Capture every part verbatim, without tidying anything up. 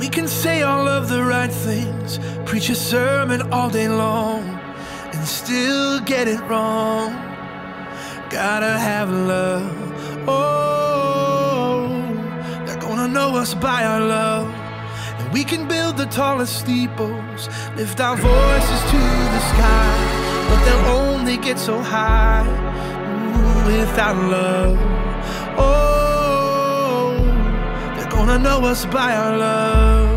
We can say all of the right things, preach a sermon all day long, and still get it wrong. Gotta have love. Oh, they're gonna know us by our love. And we can build the tallest steeples, lift our voices to the sky, but they'll only get so high ooh, without love. Oh, they're gonna know us by our love.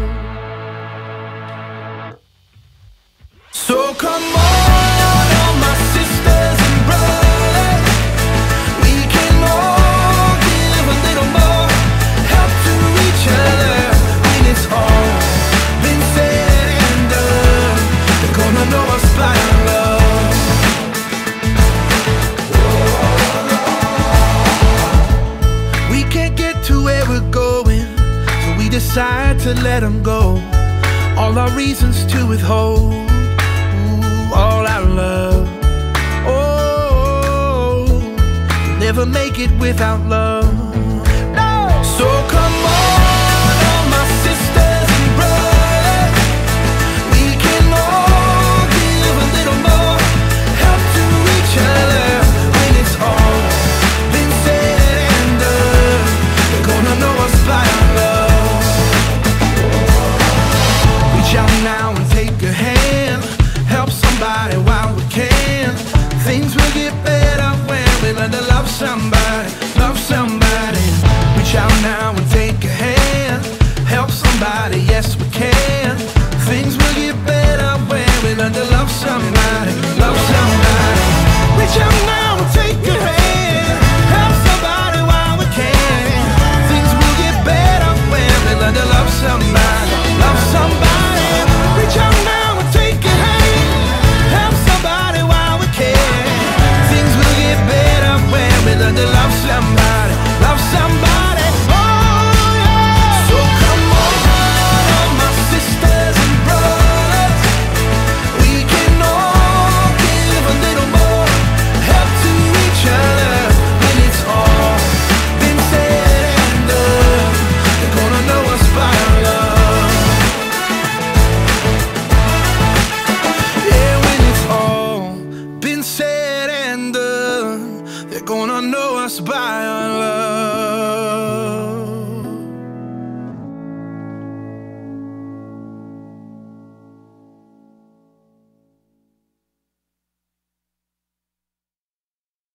So come on, all my sisters and brothers, we can all give a little more help to each other when it's all been said and done. They're gonna know us by our love. We can't get to where we're going, so we decide to let them go. All our reasons to withhold all our love. Oh, never make it without love. No. So come on, all my sisters and brothers, we can all give a little more help to each other when it's all been said and done. They're gonna know us by our love. Reach out now and take a hand, help somebody while we can. Things will get better when we learn to love somebody, love somebody. Reach out now and take a hand, help somebody, yes we can. Things will get better when we learn to love somebody, love somebody. Reach out now and take a hand, help somebody while we can. Things will get better when we learn to love somebody, love somebody. Reach out now and take a hand, help somebody while we can. Things will get better when we learn to love somebody, love somebody. Oh yeah. So come on, all my sisters and brothers, we can all give a little more help to each other when it's all been said and done. They're gonna know us by our love. Yeah, when it's all been said and done, they're gonna know us by our love.